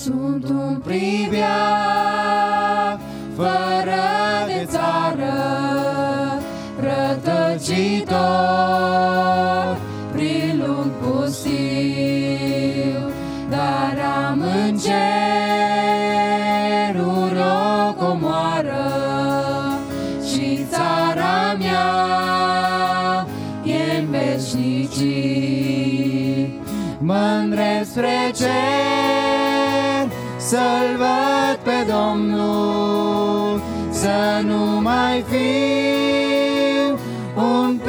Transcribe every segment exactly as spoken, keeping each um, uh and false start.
Sunt un pribeag fără de țară, rătăcitor prin lung pustiu, dar am în ceruri o comoară și țara mea e-n veșnicii. Mă-ndrept spre cer să-L văd pe Domnul, să nu mai fiu un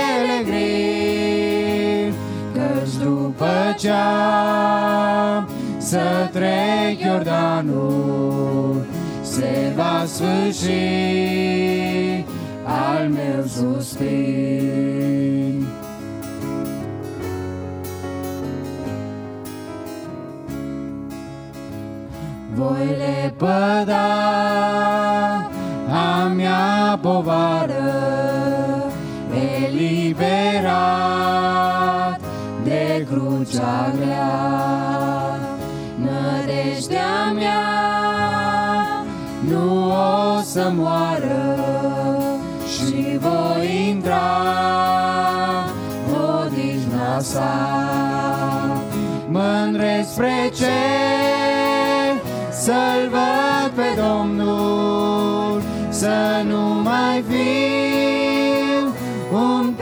pelegrin, căci după ce-am să trec Iordanul, se va sfârși al meu suspin. Voi lepăda a mea povară, eliberat de crucea grea. Nădejdea mea nu o să moară și voi intra odihna sa. Mă-ndrept spre cer să-L văd pe Domnul, să nu mai fiu un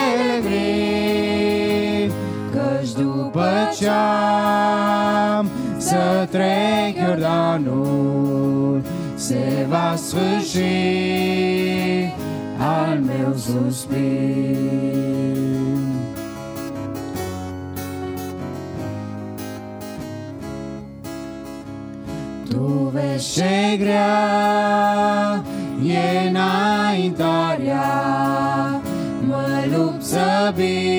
pelegrin, căci după ce-am să trec Iordanul, se va sfârși al meu suspin. Tu vezi ce grea e înaintarea, mă lupt să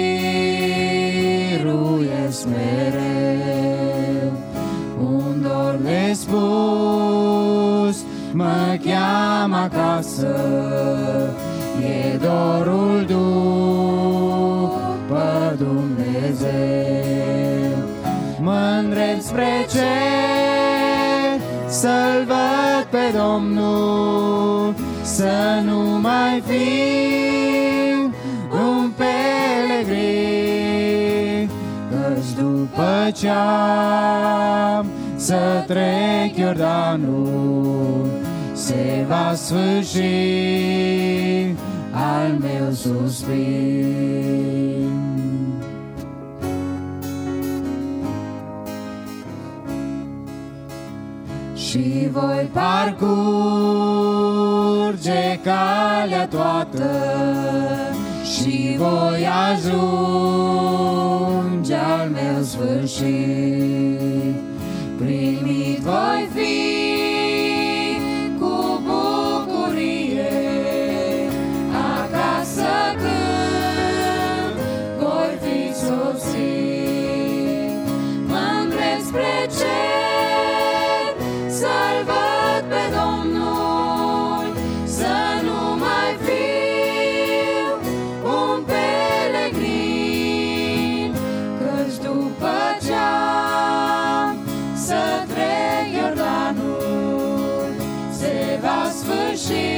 biruiesc mereu. Un dor nespus mă cheamă acasă, e dorul după Dumnezeu. Mă-ndrept spre cer să-L văd pe Domnul, să nu mai fiu un pelegrin, căci după ce-am să trec Iordanul, se va sfârși al meu suspin. Și voi parcurge calea toată și voi ajunge al meu sfârșit. Primit voi fi cu bucurie acasă când voi fi sosit. Mă-ndrept spre cer să-L văd pe Domnul, să nu mai fiu un pelegrin, căci după ce-am să trec Iordanul, se va sfârși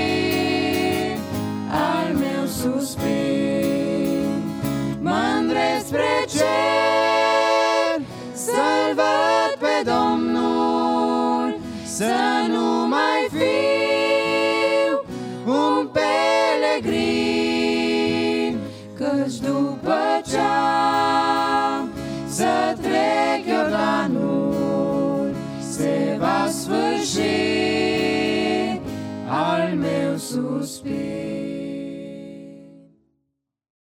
al meu suspin. Mă-ndrept spre cer să-L văd pe Domnul, să nu mai fiu un pelegrin, căci după ce-am să trec Iordanul, se va sfârși al meu suspin.